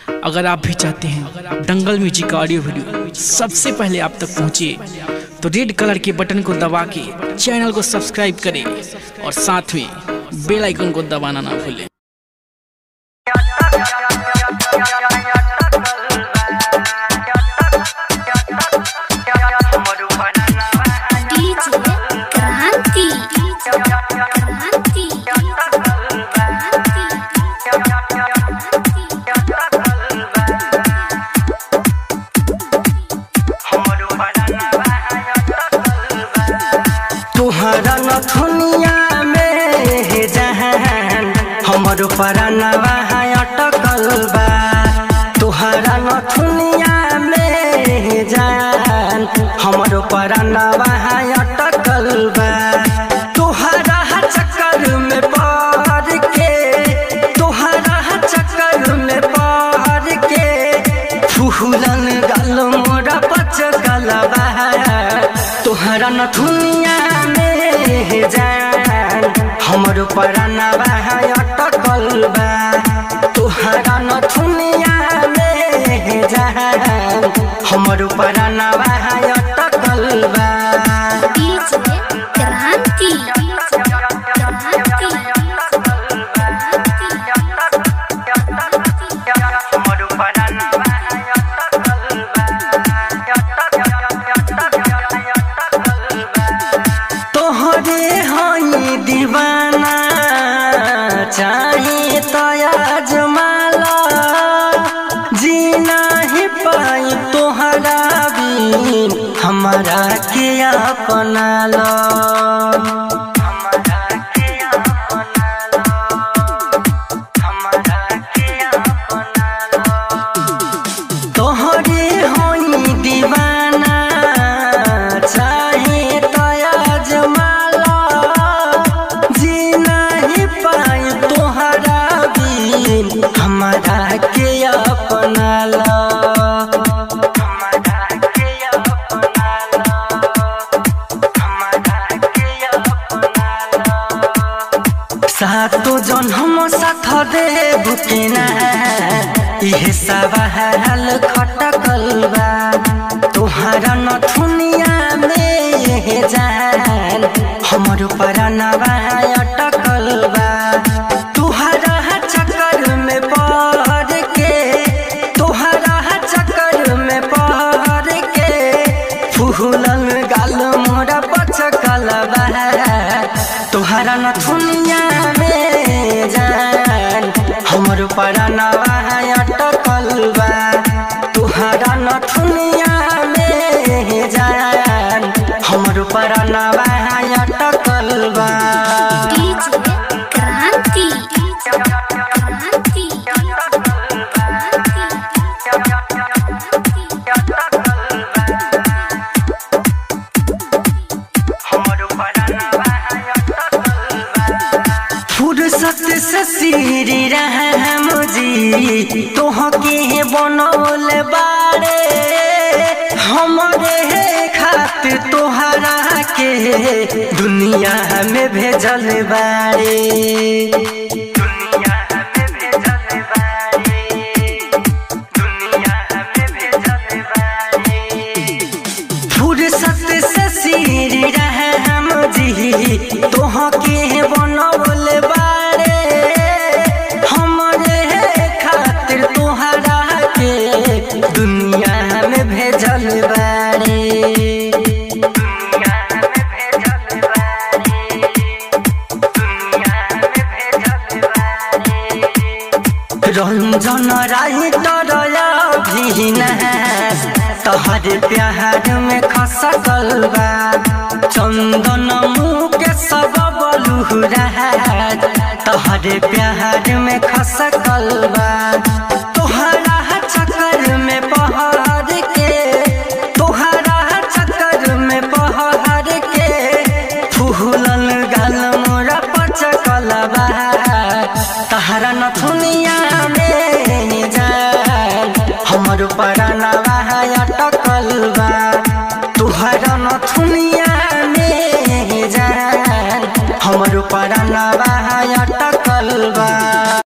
अगर आप भी चाहते हैं दंगल म्यूजिक का ऑडियो वीडियो सबसे पहले आप तक पहुंचे तो रेड कलर के बटन को दबा के चैनल को सब्सक्राइब करें और साथ में बेल आइकन को दबाना ना भूलें। तुहरा नथुनिया में जहान हमरो परनवा अटकल बा। तुहरा नथुनिया में जहान हमरो परनवा अटकल बा। तुहरा चक्कर में पड़ के फूलन गल मोरा पचकल बा। तुहरा नथुनिया में जान हमरो परनवा अटकल बा। तुहरा नथुनिया में जान हमरो परनवा अटकल बा। दीवाना चाहे तो आजमाला जीना ही पाई तोहरा भी हमारा के अपना लो। तोहरे होई दीवाना चाहे तो आजमाला हमारा के अपना लो। सातो जन्म साथ देव के ना इहे सवाल खटकल बा। तुहरा नथुनिया में जान हमरो परनवा अटकल बा। तुहरा चक्कर में पड़ के फूलन गाल मोरा पचकल बा। तुहरा नथुनिया में जान हमरो परनवा अटकल बा। तुहरा नथुनिया में जान हमरो परनवा अटकल बा। फुर्सत से श्री राम जी तोहके बनौल बारे। हमरे खातिर तोहरा के दुनिया में भेजल बारे। फुर्सत से श्री राम जी तोहके बनौल बारे। हमरे खातिर तोहरा के दुनिया में भेजल बारे। रंजन राय तरया भी तोहरे प्यार में खसकल बा। चंदन मुँह के सब बलुरा तोहरे प्यार में खसकल बा। तोहरा चक्कर में पहाड़ के फूलन गाल मोरा पचकल बा। तोहरा नथुनिया में जान हमरो परनवा